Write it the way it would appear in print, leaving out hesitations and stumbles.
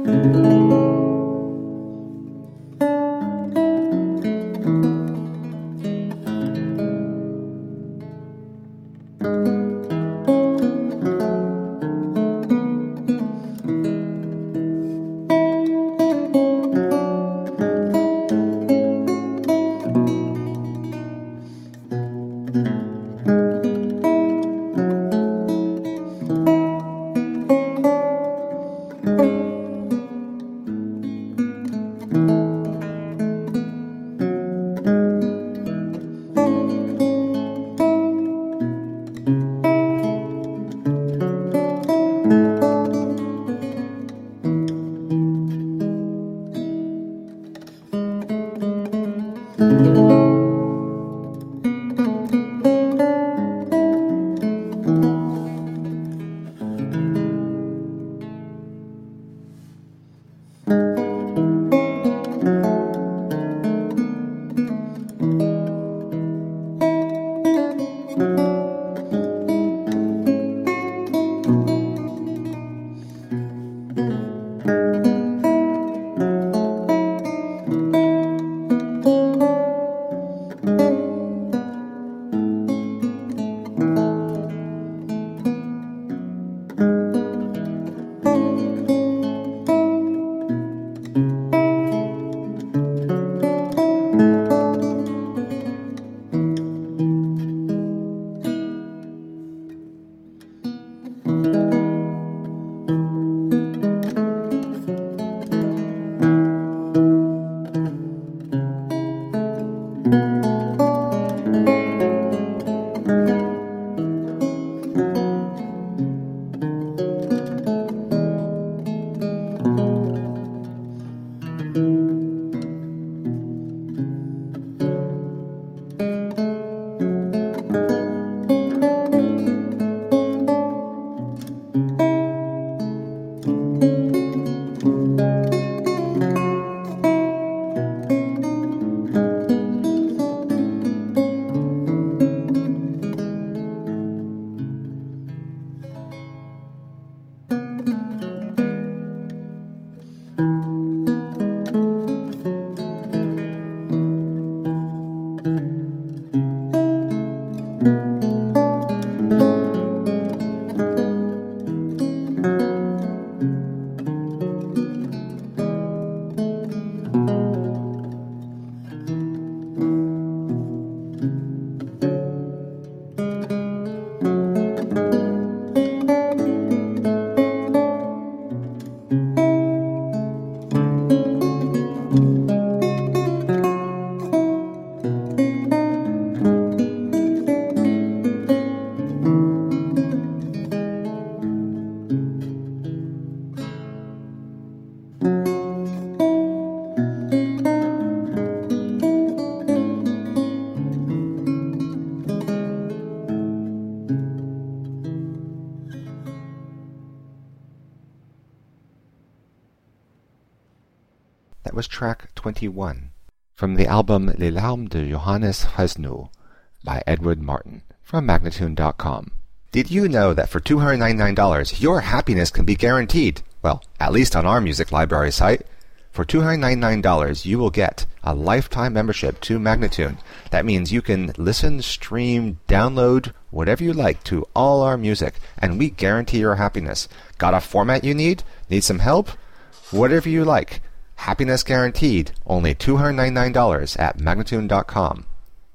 That was track 21 from the album Les Larmes de Johannes Fresno by Edward Martin from Magnatune.com. Did you know that for $299 your happiness can be guaranteed? Well, at least on our music library site. For $299 you will get a lifetime membership to Magnatune. That means you can listen, stream, download, whatever you like to all our music, and we guarantee your happiness. Got a format you need? Need some help? Whatever you like. Happiness guaranteed. Only $299 at Magnatune.com.